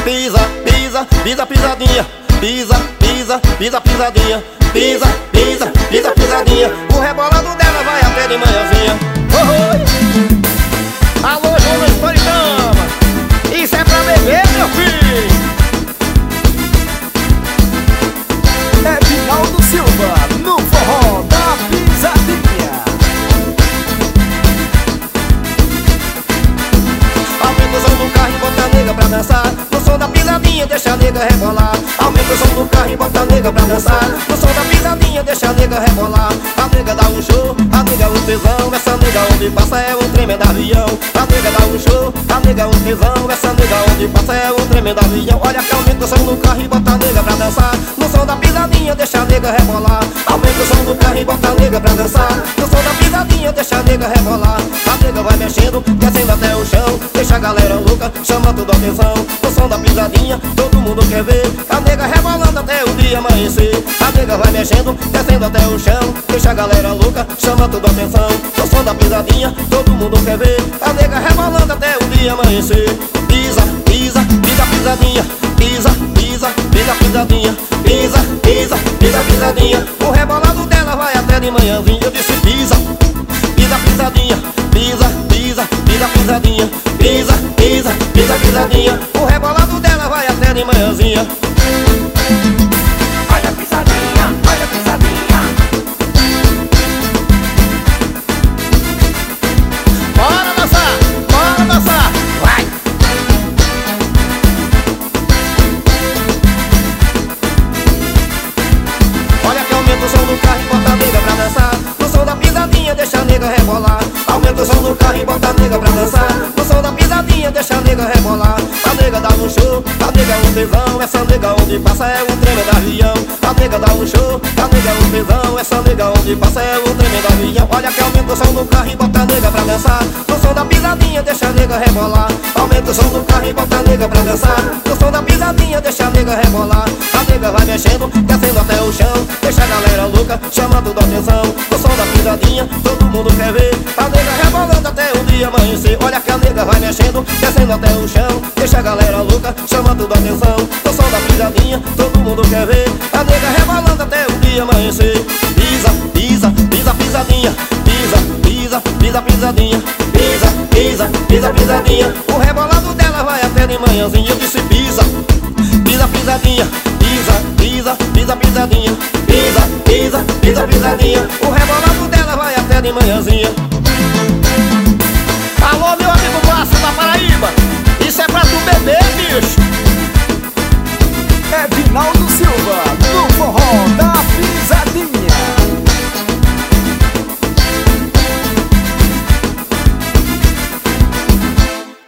Pisa, pisa, pisa, pisadinha. Pisa, pisa, pisa, pisadinha. Pisa, pisa, pisa, pisadinha. O rebolado dela vai até de manhãzinha. Oi! Alô, João Estouricama. Isso é pra beber, meu filho. É Vinaldo Silva, no forró da pisadinha. Aumenta o som do carro e bota a nega pra dançar. No som da pisadinha deixa a nega rebolar. Aumenta o som do carro e bota a nega pra dançar. No som da pisadinha deixa a nega rebolar. A nega dá um show, a nega é um tesão. Essa nega onde passa é um tremendo avião. A nega dá um show, a nega é um tesão. Essa nega onde passa é um tremendo avião. Olha que aumenta o som do carro e bota a nega pra dançar. No som da pisadinha deixa a nega rebolar. Aumenta o som do carro e bota a nega pra dançar. No som da pisadinha deixa a nega rebolar. A nega vai mexendo, descendo até o chão. Deixa a galera louca, chama tudo a atenção. No som da pisadinha, todo mundo quer ver a nega rebolando até o dia amanhecer. A nega vai mexendo, descendo até o chão. Deixa a galera louca, chama tudo a atenção. No som da pisadinha, todo mundo quer ver a nega rebolando até o dia amanhecer. Pisa, pisa, pisa, pisadinha. Pisa, pisa, pisa, pisadinha. Pisa, pisa, pisa, pisadinha. O rebolado dela vai até de manhãzinha. Eu disse pisa, pisa, pisadinha. Pisa, pisa, pisa, pisadinha. Pisa, pisa, pisa, pisadinha. O rebolado dela vai até de manhãzinha. Olha a pisadinha, olha a pisadinha. Bora dançar, bora dançar. Vai! Olha que aumenta o som do carro e bota a nega pra dançar. No som da pisadinha deixa a nega rebolar. Aumenta o som do carro e bota a nega pra dançar. No som da pisadinha deixa a nega rebolar. A nega dá um show, a nega é um tesão. Essa nega onde passa é um tremendo avião. A nega dá um show, a nega é um tesão. Essa nega onde passa é um tremendo avião. Olha que aumenta o som do carro e bota a nega pra dançar. No som da pisadinha deixa a nega rebolar. Aumenta o som do carro e bota a nega pra dançar. No som da pisadinha deixa a nega rebolar. A nega vai mexendo, descendo até o chão. Deixa a galera louca, chama tudo a atenção. No som da pisadinha, todo mundo quer ver a nega rebolando até o dia amanhecer. Olha que a nega vai mexendo, descendo até o chão. Deixa a galera louca, chama tudo a atenção. No som da pisadinha, todo mundo quer ver a nega rebolando até o dia amanhecer. Pisa, pisa, pisa, pisadinha. Pisa, pisa, pisa, pisadinha. Pisa, pisa, pisa, pisadinha. O rebolado dela vai até de manhãzinha. Eu disse pisa, pisa, pisadinha. Pisa, pisa, pisa, pisadinha. Pisa, pisa, pisa, pisadinha. O rebolado dela vai até de manhãzinha. Alô, meu amigo Márcio da Paraíba. Isso é pra tu beber, bicho. É Vinaldo Silva, no forró da